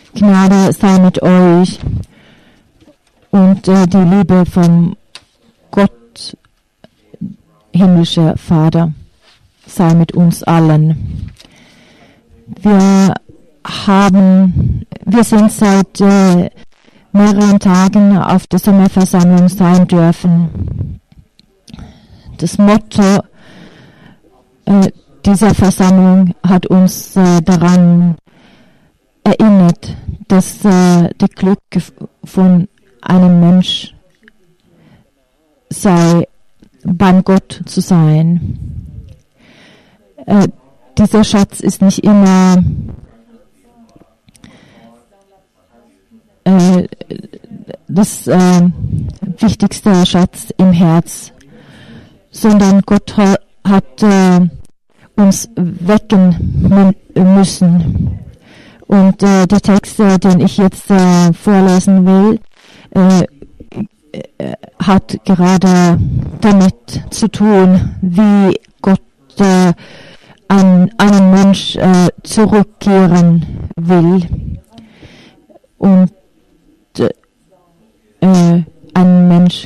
Gnade sei mit euch und die Liebe vom Gott, himmlischer Vater, sei mit uns allen. Wir sind seit mehreren Tagen auf der Sommerversammlung sein dürfen. Das Motto dieser Versammlung hat uns daran erinnert, dass das Glück von einem Mensch sei, beim Gott zu sein. Dieser Schatz ist nicht immer das wichtigste Schatz im Herz, sondern Gott hat uns wecken müssen. Und der Text, den ich jetzt vorlesen will, hat gerade damit zu tun, wie Gott an einen Mensch zurückkehren will und einen Mensch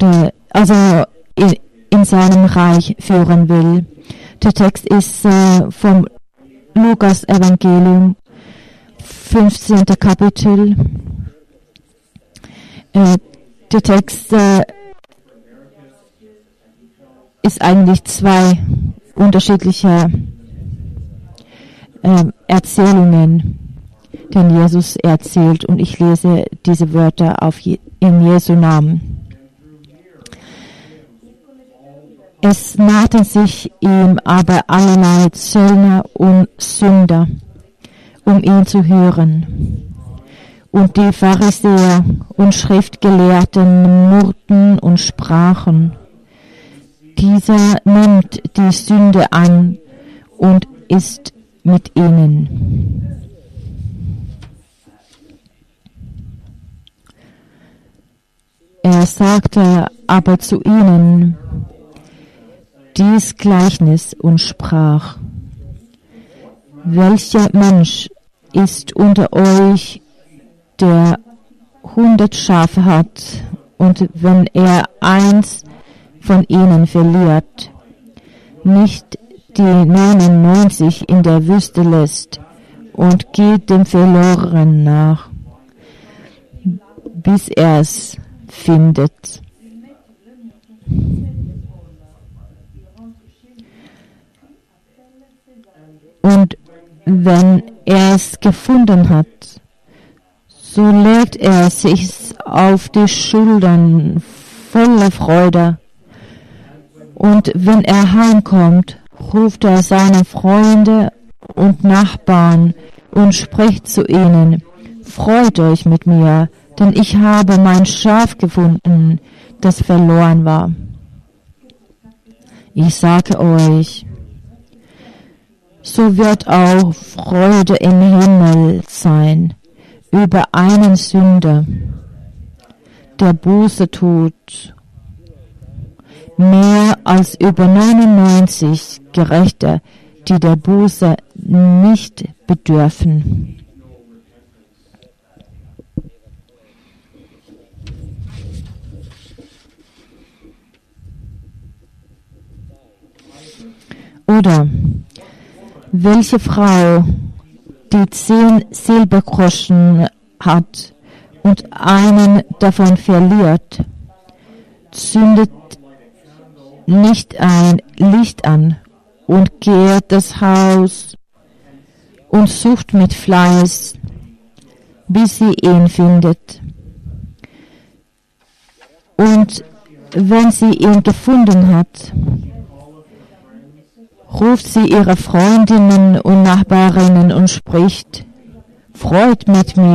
in seinem Reich führen will. Der Text ist vom Lukas Evangelium, 15. Kapitel. Der Text ist eigentlich zwei unterschiedliche Erzählungen, den Jesus erzählt, und ich lese diese Wörter in Jesu Namen. Es nahten sich ihm aber allerlei Zöllner und Sünder, um ihn zu hören. Und die Pharisäer und Schriftgelehrten murrten und sprachen: Dieser nimmt die Sünde an und ist mit ihnen. Er sagte aber zu ihnen dies Gleichnis und sprach: Welcher Mensch ist unter euch, der 100 Schafe hat, und wenn er eins von ihnen verliert, nicht die 99 in der Wüste lässt und geht dem Verlorenen nach, bis er es findet. Und wenn er es gefunden hat, so legt er sich auf die Schultern voller Freude. Und wenn er heimkommt, ruft er seine Freunde und Nachbarn und spricht zu ihnen: Freut euch mit mir, denn ich habe mein Schaf gefunden, das verloren war. Ich sage euch, so wird auch Freude im Himmel sein über einen Sünder, der Buße tut, mehr als über 99 Gerechte, die der Buße nicht bedürfen. Oder welche Frau, die 10 Silbergroschen hat und einen davon verliert, zündet nicht ein Licht an und kehrt das Haus und sucht mit Fleiß, bis sie ihn findet. Und wenn sie ihn gefunden hat, ruft sie ihre Freundinnen und Nachbarinnen und spricht: Freut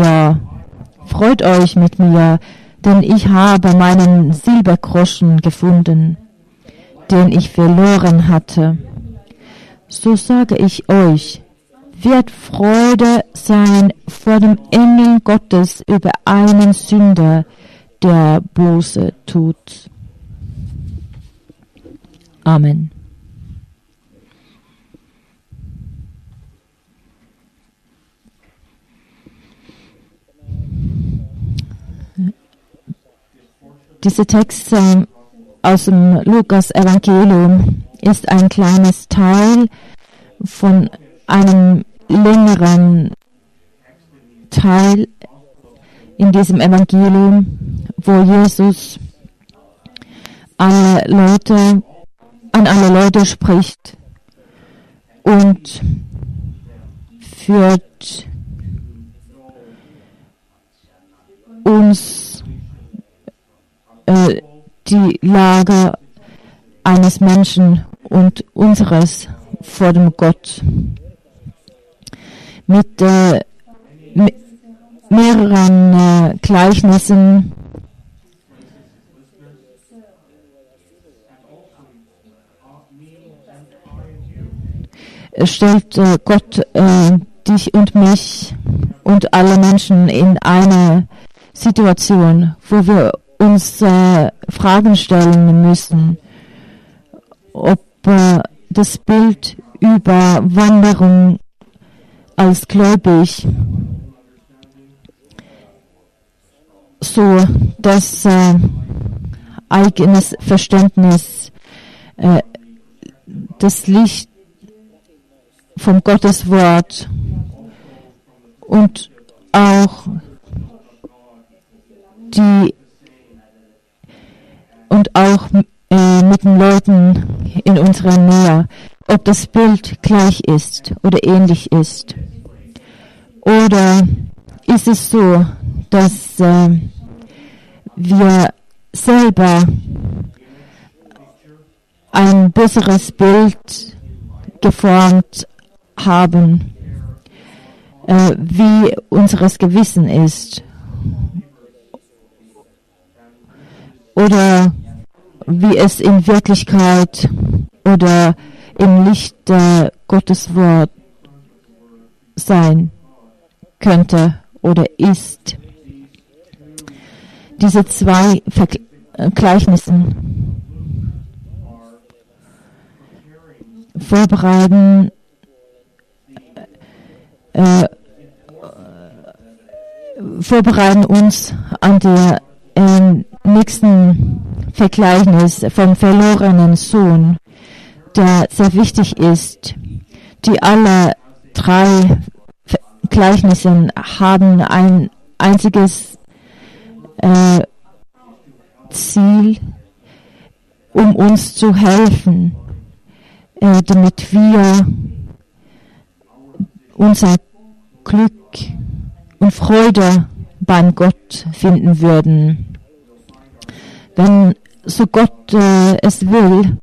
euch mit mir, denn ich habe meinen Silbergroschen gefunden, den ich verloren hatte. So sage ich euch, wird Freude sein vor dem Engel Gottes über einen Sünder, der Buße tut. Amen. Dieser Text aus dem Lukas-Evangelium ist ein kleines Teil von einem längeren Teil in diesem Evangelium, wo Jesus an alle Leute spricht und führt uns die Lage eines Menschen und unseres vor dem Gott mit mehreren Gleichnissen stellt Gott dich und mich und alle Menschen in eine Situation, wo wir uns Fragen stellen müssen, ob das Bild über Wanderung als gläubig so das eigenes Verständnis, das Licht vom Gotteswort und auch mit den Leuten in unserer Nähe, ob das Bild gleich ist oder ähnlich ist. Oder ist es so, dass wir selber ein besseres Bild geformt haben, wie unseres Gewissen ist oder wie es in Wirklichkeit oder im Licht Gottes Wort sein könnte oder ist. Diese zwei Gleichnissen vorbereiten uns an der nächsten Vergleichnis vom verlorenen Sohn, der sehr wichtig ist. Die alle drei Gleichnisse haben ein einziges Ziel, um uns zu helfen, damit wir unser Glück und Freude beim Gott finden würden. Wenn so Gott es will,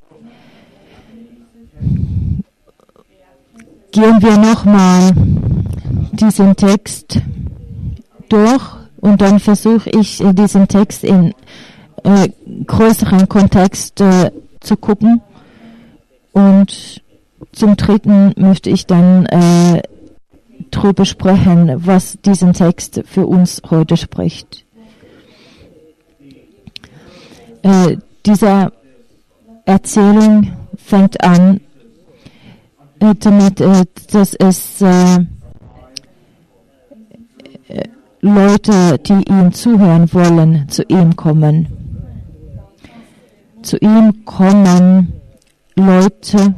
gehen wir nochmal diesen Text durch und dann versuche ich, diesen Text in größeren Kontext zu gucken. Und zum Dritten möchte ich dann darüber sprechen, was diesen Text für uns heute spricht. Diese Erzählung fängt an damit, dass es Leute, die ihm zuhören wollen, zu ihm kommen. Zu ihm kommen Leute,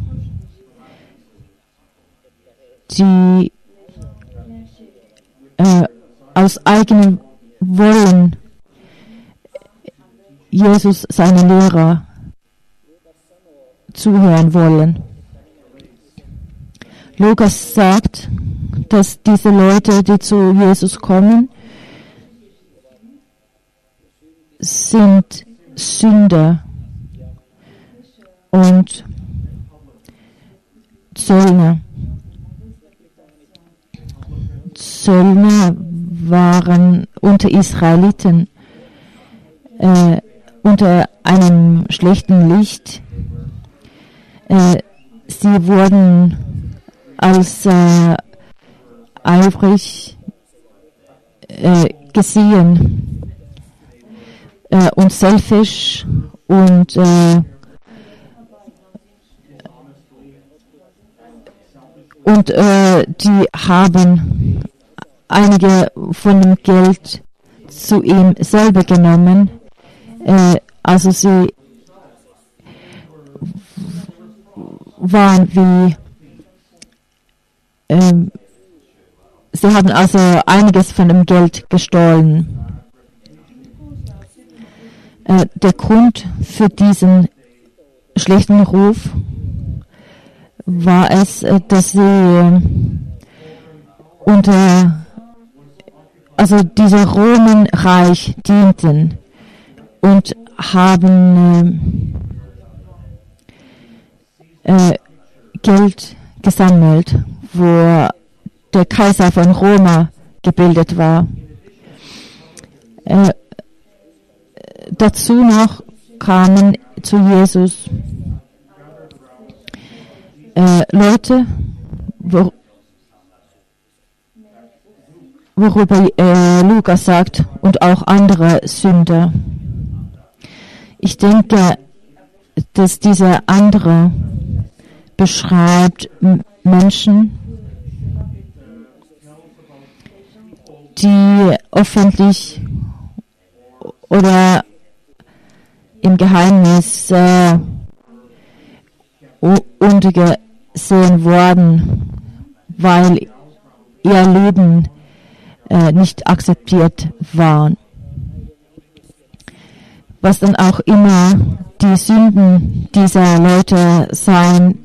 die aus eigenem Wollen Jesus, seine Lehrer, zuhören wollen. Lukas sagt, dass diese Leute, die zu Jesus kommen, sind Sünder und Zöllner. Zöllner waren unter Israeliten unter einem schlechten Licht. Sie wurden als eifrig gesehen und selfish und die haben einige von dem Geld zu ihm selber genommen, Also sie waren wie, sie haben also einiges von dem Geld gestohlen. Der Grund für diesen schlechten Ruf war es, dass sie dieser Römerreich dienten und haben Geld gesammelt, wo der Kaiser von Roma gebildet war. Dazu noch kamen zu Jesus Leute, worüber Lukas sagt, und auch andere Sünder. Ich denke, dass dieser andere beschreibt Menschen, die öffentlich oder im Geheimnis untergesehen worden, weil ihr Leben nicht akzeptiert war. Was dann auch immer die Sünden dieser Leute sein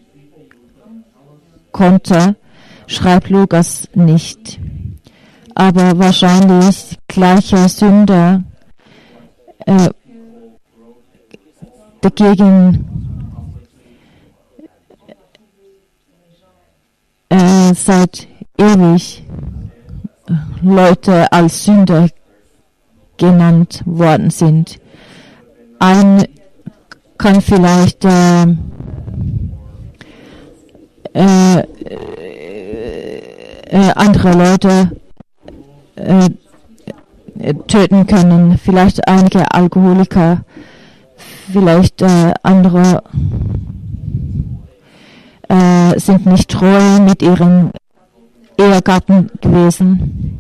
konnte, schreibt Lukas nicht. Aber wahrscheinlich gleicher Sünder dagegen seit ewig Leute als Sünder genannt worden sind. Ein kann vielleicht andere Leute töten können, vielleicht einige Alkoholiker, vielleicht andere sind nicht treu mit ihrem Ehegatten gewesen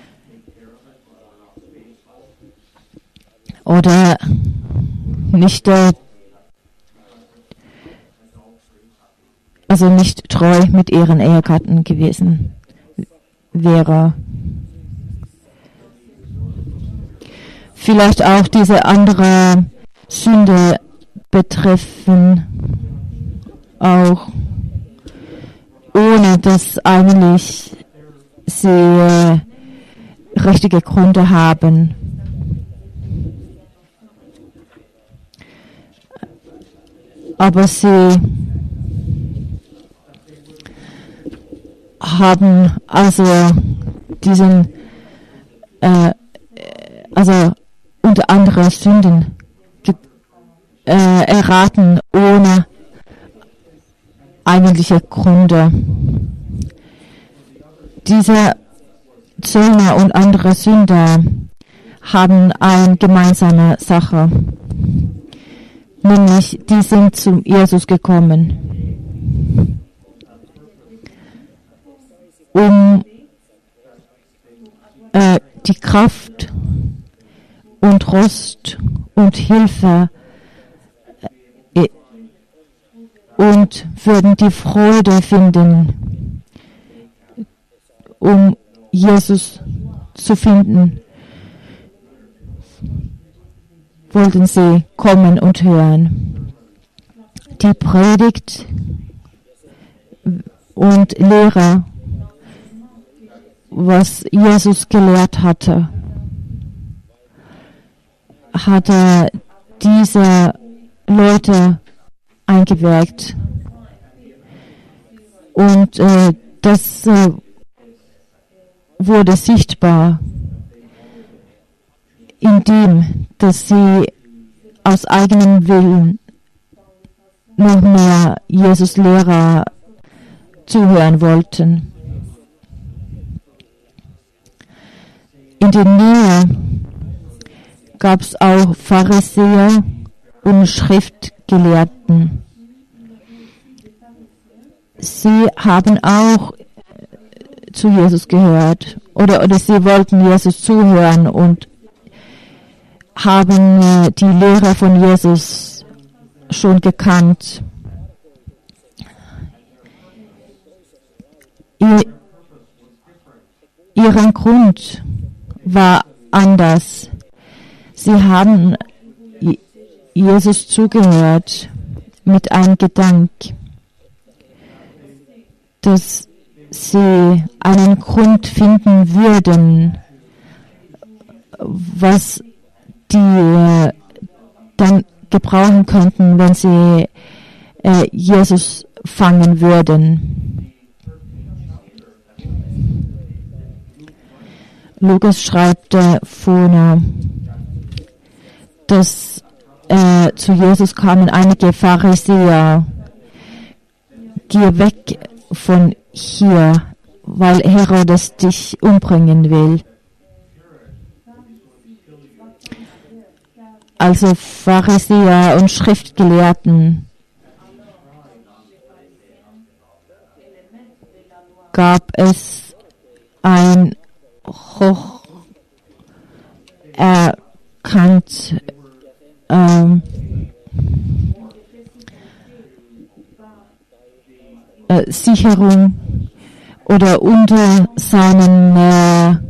oder nicht nicht treu mit ihren Ehegatten gewesen wäre. Vielleicht auch diese andere Sünde betreffen, auch ohne dass eigentlich sie richtige Gründe haben. Aber sie haben also diesen, unter anderem Sünden erraten ohne eigentliche Gründe. Diese Zöllner und andere Sünder haben eine gemeinsame Sache, nämlich die sind zu Jesus gekommen, um die Kraft und Trost und Hilfe und würden die Freude finden, um Jesus zu finden, wollten sie kommen und hören. Die Predigt und Lehre, was Jesus gelehrt hatte, hatte diese Leute eingewirkt. Und das wurde sichtbar, indem dass sie aus eigenem Willen noch mehr Jesus Lehrer zuhören wollten. In der Nähe gab es auch Pharisäer und Schriftgelehrten. Sie haben auch zu Jesus gehört oder sie wollten Jesus zuhören und haben die Lehre von Jesus schon gekannt. Ihren Grund war anders. Sie haben Jesus zugehört mit einem Gedanke, dass sie einen Grund finden würden, was die dann gebrauchen könnten, wenn sie Jesus fangen würden. Lukas schreibt vorne, dass zu Jesus kamen einige Pharisäer: Geh weg von hier, weil Herodes dich umbringen will. Also Pharisäer und Schriftgelehrten gab es ein hoch erkannt Sicherung oder unter seinen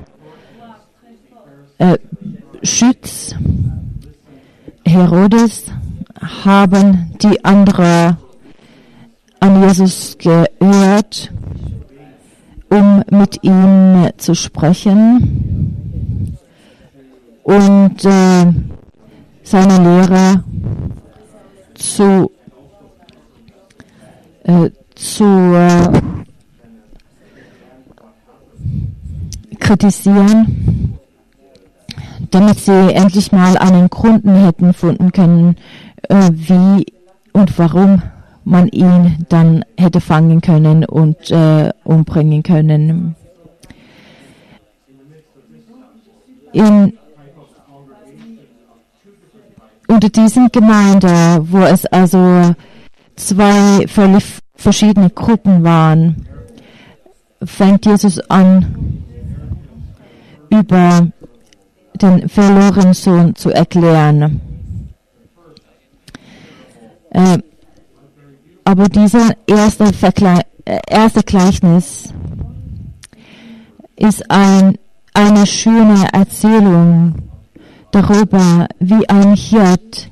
Schutz Herodes haben die anderen an Jesus gehört, um mit ihm zu sprechen und seine Lehre zu kritisieren, damit sie endlich mal einen Grund hätten finden können, wie und warum man ihn dann hätte fangen können und umbringen können. Unter diesen Gemeinden, wo es also zwei völlig verschiedene Gruppen waren, fängt Jesus an, über den verlorenen Sohn zu erklären. Aber dieser erste Gleichnis ist eine schöne Erzählung darüber, wie ein Hirt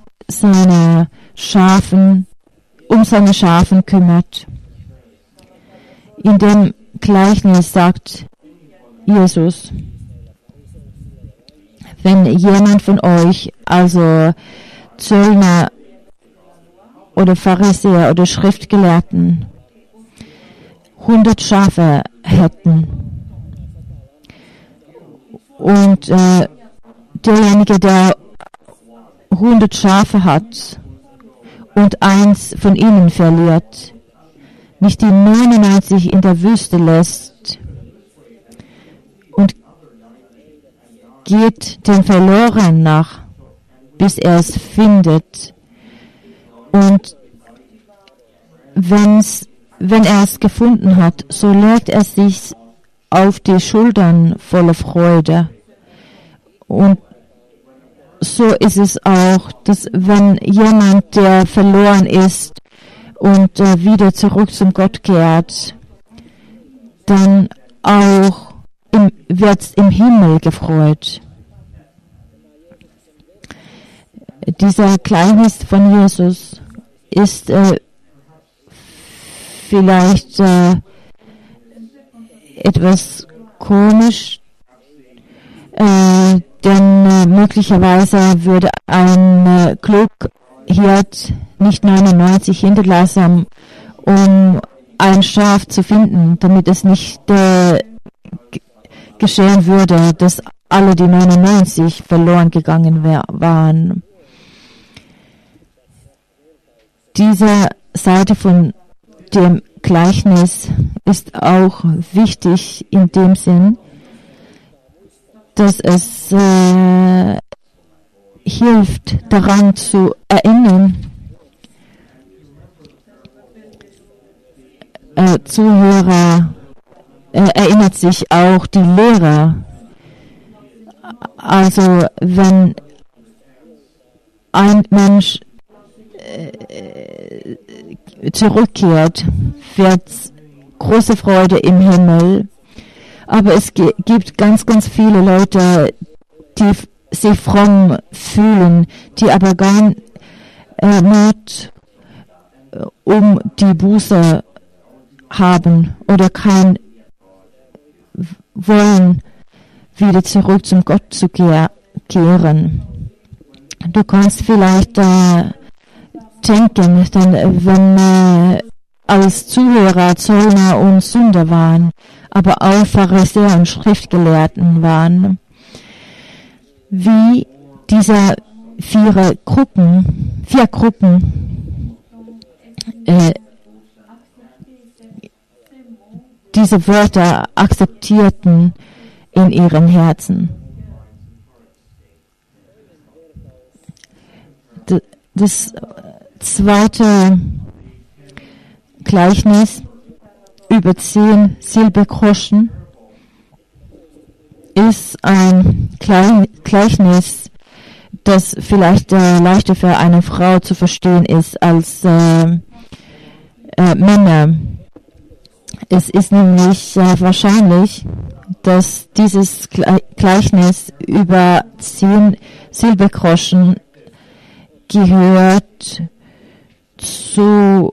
um seine Schafen kümmert. In dem Gleichnis sagt Jesus: Wenn jemand von euch, also Zöllner oder Pharisäer oder Schriftgelehrten, 100 Schafe hätten und derjenige, der 100 Schafe hat und eins von ihnen verliert, nicht die 99 in der Wüste lässt und geht dem Verlorenen nach, bis er es findet. Und wenn er es gefunden hat, so legt er sich auf die Schultern voller Freude. Und so ist es auch, dass wenn jemand, der verloren ist und wieder zurück zum Gott kehrt, dann auch wird im Himmel gefreut. Dieser Gleichnis von Jesus ist vielleicht etwas komisch, denn möglicherweise würde ein Klughirt nicht 99 hinterlassen, um ein Schaf zu finden, damit es nicht geschehen würde, dass alle die 99 verloren gegangen waren. Diese Seite von dem Gleichnis ist auch wichtig in dem Sinn, dass es hilft, daran zu erinnern, Zuhörer erinnert sich auch die Lehrer. Also wenn ein Mensch zurückkehrt, wird große Freude im Himmel. Aber es gibt ganz, ganz viele Leute, die sich fromm fühlen, die aber gar nicht um die Buße haben oder kein Wollen, wieder zurück zum Gott zu kehren. Du kannst vielleicht denken, denn wenn als Zuhörer Zöllner und Sünder waren, aber auch Pharisäer und Schriftgelehrten waren, wie diese vier Gruppen diese Wörter akzeptierten in ihren Herzen. Das zweite Gleichnis über 10 Silbergroschen ist ein Gleichnis, das vielleicht leichter für eine Frau zu verstehen ist als Männer. Es ist nämlich wahrscheinlich, dass dieses Gleichnis über 10 Silbergroschen gehört zu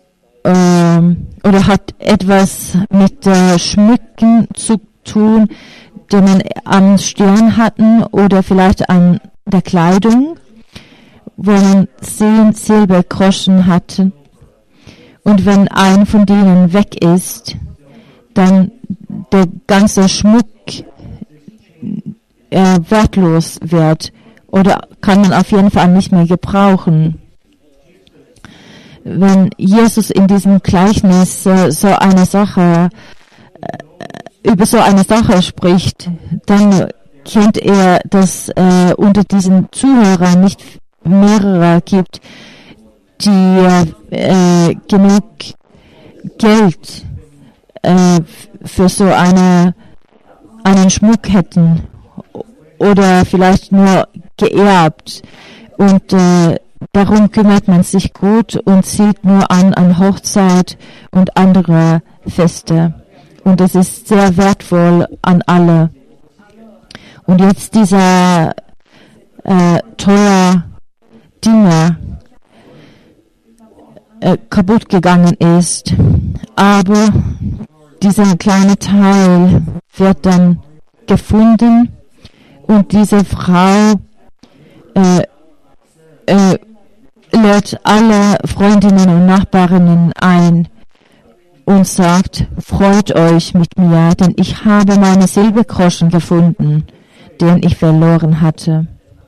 oder hat etwas mit Schmücken zu tun, die man am Stirn hatten oder vielleicht an der Kleidung, wo man 10 Silbergroschen hatte. Und wenn ein von denen weg ist, dann der ganze Schmuck wertlos wird oder kann man auf jeden Fall nicht mehr gebrauchen. Wenn Jesus in diesem Gleichnis über so eine Sache spricht, dann kennt er, dass unter diesen Zuhörern nicht mehrere gibt, die genug Geld für so einen Schmuck hätten oder vielleicht nur geerbt und darum kümmert man sich gut und zieht nur an Hochzeit und andere Feste. Und es ist sehr wertvoll an alle. Und jetzt dieser teure Diener kaputt gegangen ist. Aber dieser kleine Teil wird dann gefunden und diese Frau lädt alle Freundinnen und Nachbarinnen ein und sagt, freut euch mit mir, denn ich habe meine Silbergroschen gefunden, den ich verloren hatte.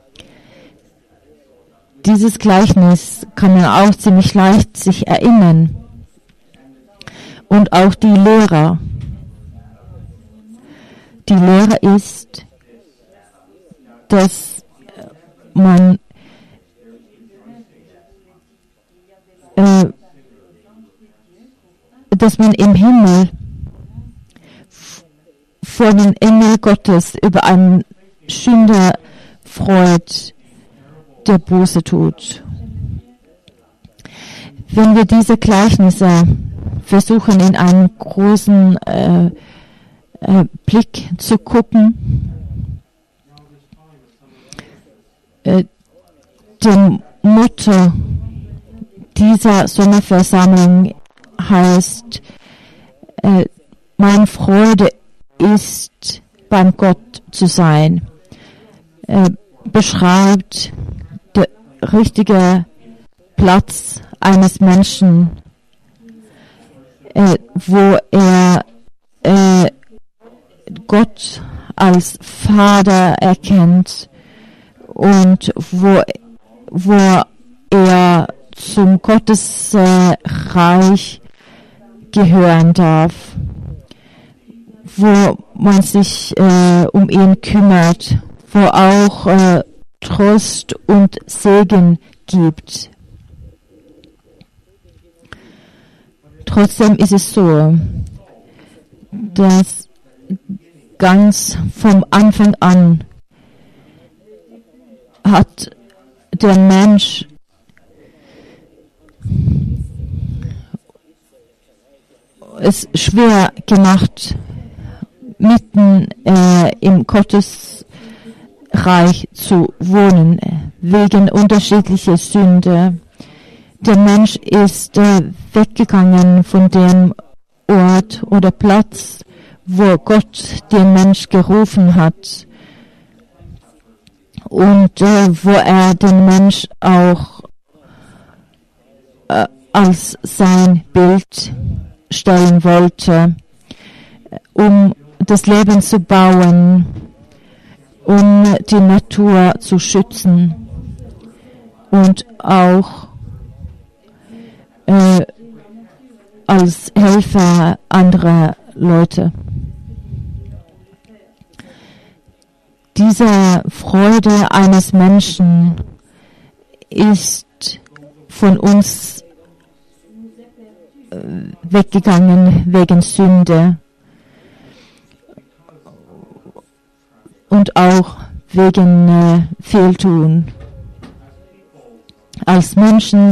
Dieses Gleichnis kann man auch ziemlich leicht sich erinnern. Und auch die Lehre. Die Lehre ist, dass man im Himmel vor den Engel Gottes über einen Sünder freut, der Buße tut. Wenn wir diese Gleichnisse versuchen, in einen großen Blick zu gucken, dem Motto dieser Sommerversammlung heißt, meine Freude ist, beim Gott zu sein. Beschreibt der richtige Platz eines Menschen, wo er Gott als Vater erkennt und wo er zum Gottesreich gehören darf, wo man sich um ihn kümmert, wo auch Trost und Segen gibt. Trotzdem ist es so, dass ganz vom Anfang an hat der Mensch es schwer gemacht, mitten im Gottesreich zu wohnen, wegen unterschiedlicher Sünde. Der Mensch ist weggegangen von dem Ort oder Platz, wo Gott den Mensch gerufen hat und wo er den Mensch auch als sein Bild stellen wollte, um das Leben zu bauen, um die Natur zu schützen und auch als Helfer anderer Leute. Diese Freude eines Menschen ist von uns weggegangen wegen Sünde und auch wegen Fehltun. Als Menschen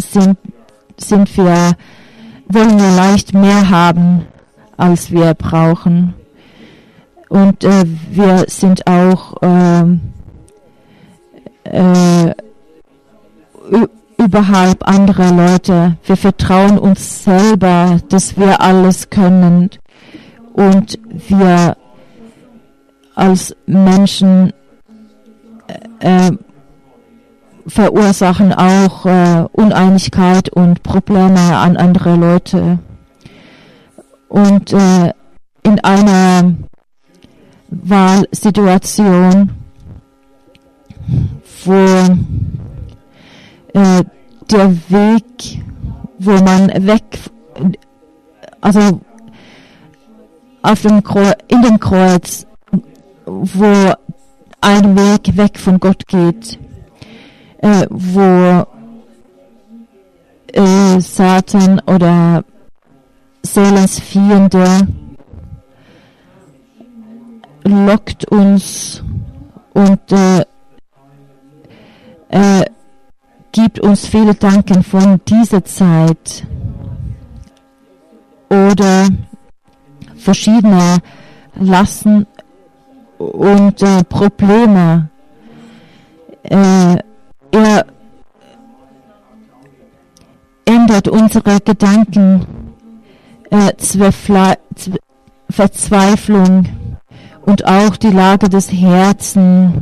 wollen wir leicht mehr haben, als wir brauchen. Und wir sind auch überhalb anderer Leute. Wir vertrauen uns selber, dass wir alles können. Und wir als Menschen verursachen auch Uneinigkeit und Probleme an andere Leute. Und in einer Wahlsituation, wo der Weg, wo man in dem Kreuz, wo ein Weg weg von Gott geht, wo Satan oder Seelensfiende lockt uns und gibt uns viele Gedanken von dieser Zeit oder verschiedene Lasten und Probleme. Er ändert unsere Gedanken, Verzweiflung und auch die Lage des Herzens,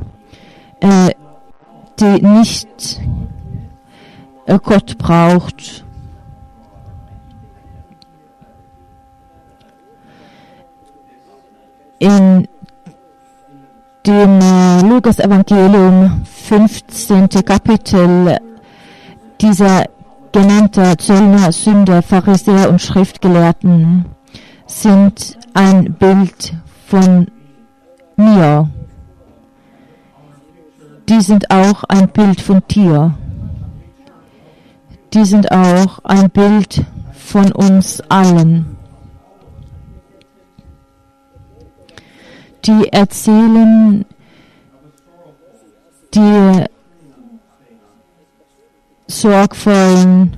die nicht Gott braucht. In dem Lukas-Evangelium 15. Kapitel, dieser genannte Zöllner, Sünder, Pharisäer und Schriftgelehrten sind ein Bild von mir. Die sind auch ein Bild von dir. Die sind auch ein Bild von uns allen. Die erzählen die sorgvollen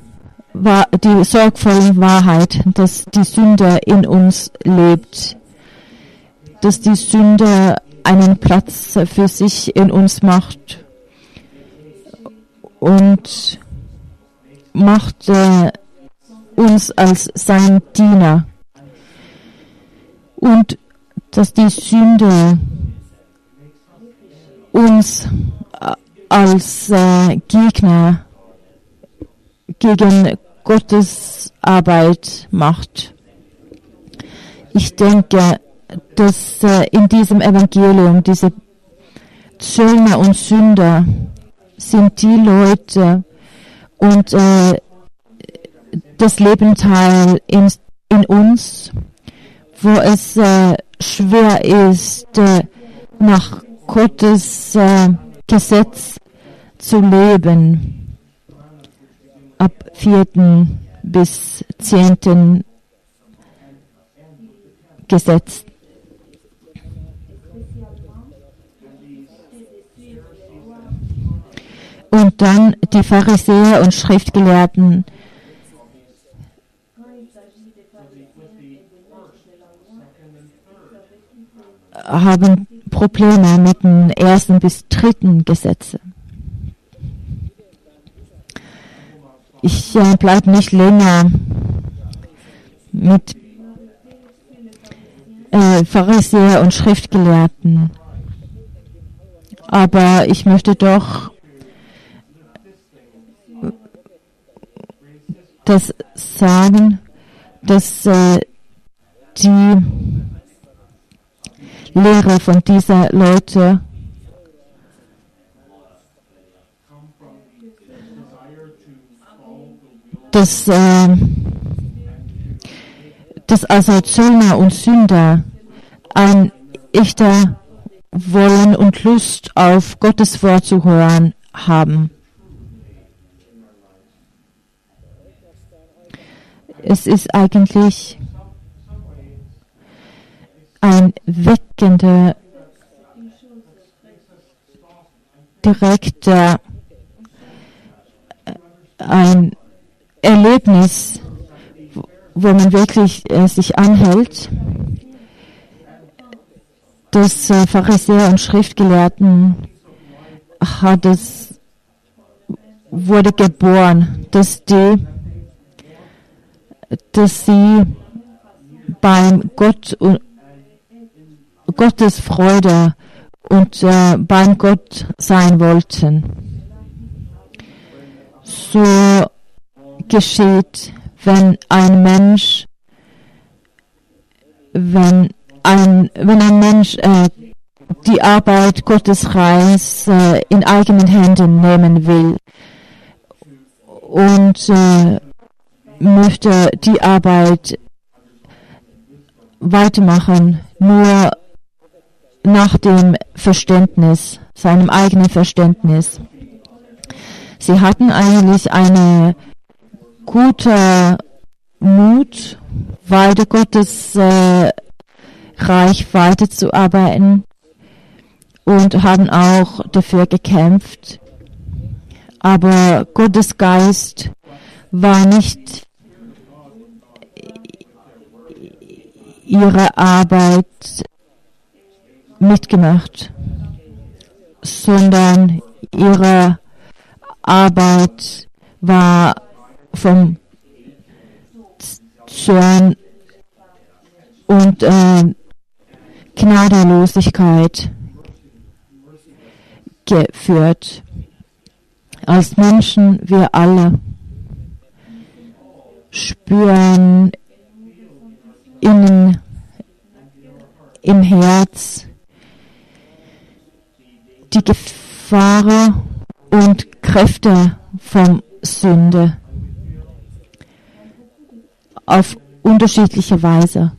Wahrheit, dass die Sünde in uns lebt, dass die Sünde einen Platz für sich in uns macht und macht uns als sein Diener und dass die Sünde uns als Gegner gegen Gottes Arbeit macht. Ich denke, dass in diesem Evangelium diese Zöllner und Sünder sind die Leute und das Lebenteil in uns, wo es schwer ist, nach Gottes Gesetz zu leben, ab 4. bis 10. Gesetz. Und dann die Pharisäer und Schriftgelehrten haben Probleme mit den ersten bis dritten Gesetzen. Ich bleibe nicht länger mit Pharisäer und Schriftgelehrten, aber ich möchte doch das sagen, dass die Lehre von dieser Leute dass also Zöllner und Sünder ein echter Wollen und Lust auf Gottes Wort zu hören haben. Es ist eigentlich ein weckender, direkter, ein Erlebnis, wo man wirklich sich anhält, dass Pharisäer und Schriftgelehrten wurde geboren, dass sie beim Gottes Freude und beim Gott sein wollten. So geschieht, wenn ein Mensch die Arbeit Gottes Reichs in eigenen Händen nehmen will und möchte die Arbeit weitermachen, nur nach dem Verständnis, seinem eigenen Verständnis. Sie hatten eigentlich eine gute Mut, weiter Gottes Reich weiterzuarbeiten und haben auch dafür gekämpft. Aber Gottes Geist war nicht ihre Arbeit mitgemacht, sondern ihre Arbeit war vom Zorn und Gnadenlosigkeit geführt. Als Menschen, wir alle spüren innen im Herz die Gefahr und Kräfte von Sünde auf unterschiedliche Weise.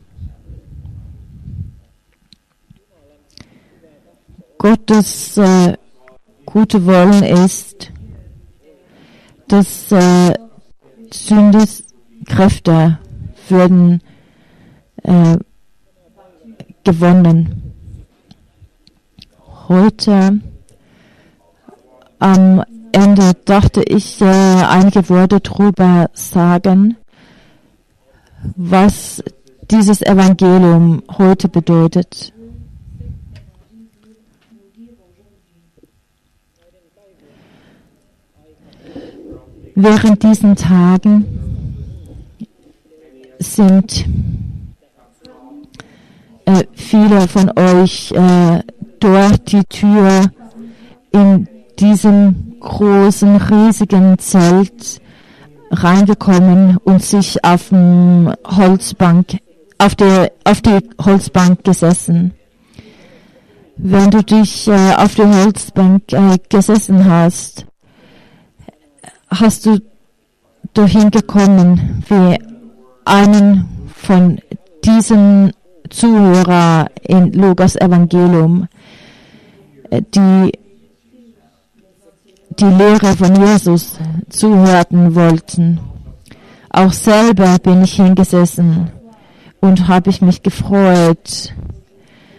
Gottes gute Wollen ist, dass Sündes Kräfte würden gewonnen. Heute am Ende dachte ich einige Worte darüber sagen, was dieses Evangelium heute bedeutet. Während diesen Tagen sind viele von euch durch die Tür in diesem großen, riesigen Zelt reingekommen und sich auf die Holzbank gesessen. Wenn du dich auf die Holzbank gesessen hast, hast du dorthin gekommen wie einen von diesen Zuhörer in Lukas Evangelium, die Lehre von Jesus zuhören wollten. Auch selber bin ich hingesessen und habe ich mich gefreut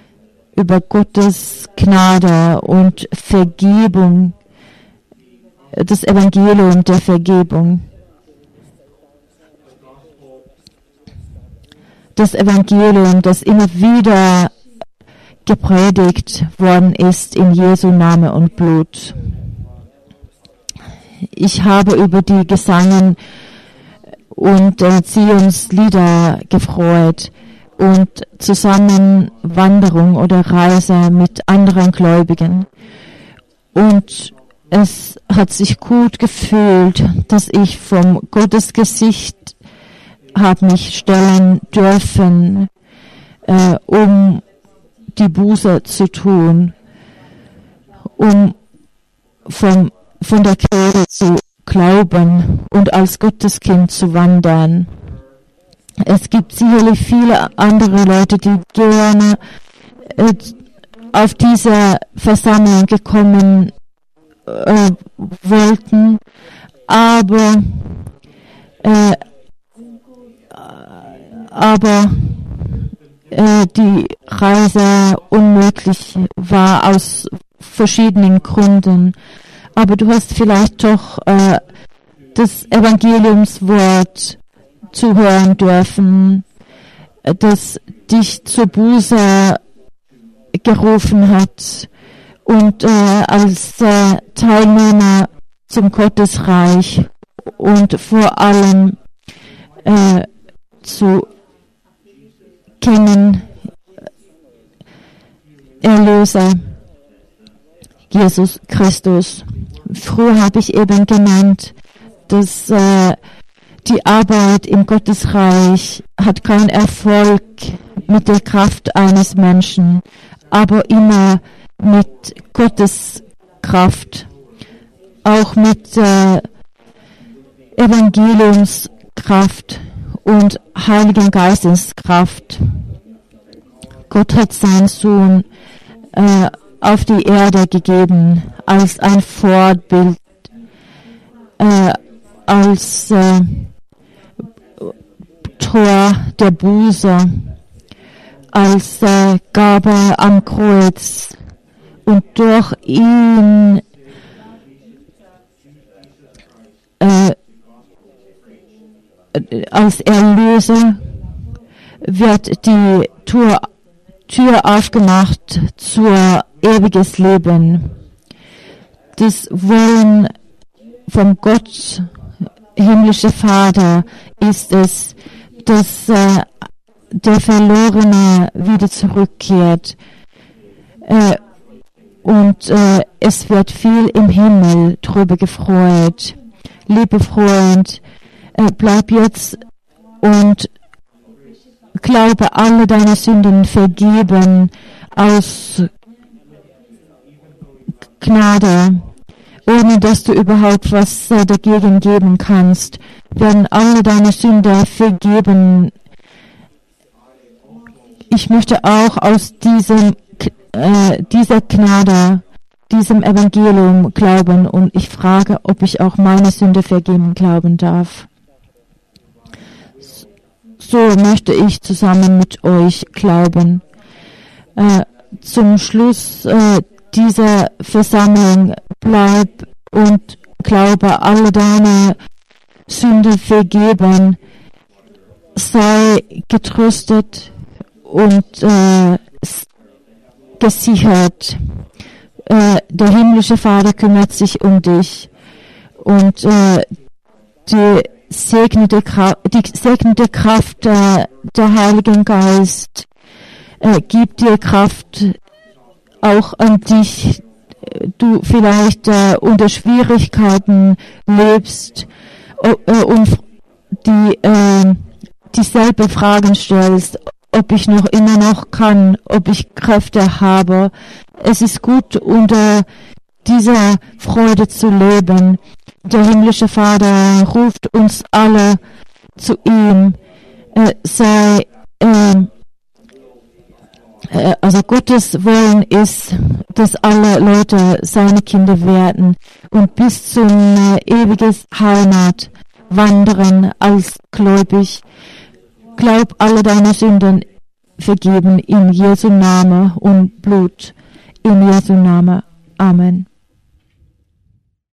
über Gottes Gnade und Vergebung das Evangelium der Vergebung. Das Evangelium, das immer wieder gepredigt worden ist in Jesu Name und Blut. Ich habe über die Gesangen und Erziehungslieder gefreut und Zusammenwanderung oder Reise mit anderen Gläubigen. Und es hat sich gut gefühlt, dass ich vom Gottesgesicht habe mich stellen dürfen, um die Buße zu tun, um von der Kirche zu glauben und als Gotteskind zu wandern. Es gibt sicherlich viele andere Leute, die gerne auf diese Versammlung gekommen wollten, aber die Reise unmöglich war aus verschiedenen Gründen. Aber du hast vielleicht doch das Evangeliumswort zuhören dürfen, das dich zur Buße gerufen hat und als Teilnehmer zum Gottesreich und vor allem zu kennen, Erlöser Jesus Christus. Früher habe ich eben genannt, dass die Arbeit im Gottesreich hat keinen Erfolg mit der Kraft eines Menschen, aber immer mit Gottes Kraft, auch mit Evangeliumskraft und Heiligen Geisteskraft. Gott hat seinen Sohn auf die Erde gegeben als ein Vorbild, als Tor der Buße, als Gabe am Kreuz, und durch ihn als Erlöser wird die Tür aufgemacht zur ewiges Leben. Das Wollen vom Gott, himmlischer Vater, ist es, dass der Verlorene wieder zurückkehrt. Und es wird viel im Himmel drüber gefreut. Liebe Freund, bleib jetzt und glaube, alle deine Sünden vergeben aus Gnade, ohne dass du überhaupt was dagegen geben kannst, werden alle deine Sünden vergeben. Ich möchte auch aus dieser Gnade, diesem Evangelium glauben, und ich frage, ob ich auch meine Sünde vergeben glauben darf. So möchte ich zusammen mit euch glauben. Zum Schluss dieser Versammlung, bleib und glaube, alle deine Sünde vergeben, sei getröstet und gesichert. Der himmlische Vater kümmert sich um dich, und die segnende Kraft der Heiligen Geist gibt dir Kraft auch an dich. Du vielleicht unter Schwierigkeiten lebst und dieselbe Fragen stellst, ob ich immer noch kann, ob ich Kräfte habe. Es ist gut, unter dieser Freude zu leben. Der himmlische Vater ruft uns alle zu ihm. Also Gottes Willen ist, dass alle Leute seine Kinder werden und bis zum ewigen Heimat wandern als gläubig. Glaub, alle deine Sünden vergeben in Jesu Name und Blut. In Jesu Name. Amen.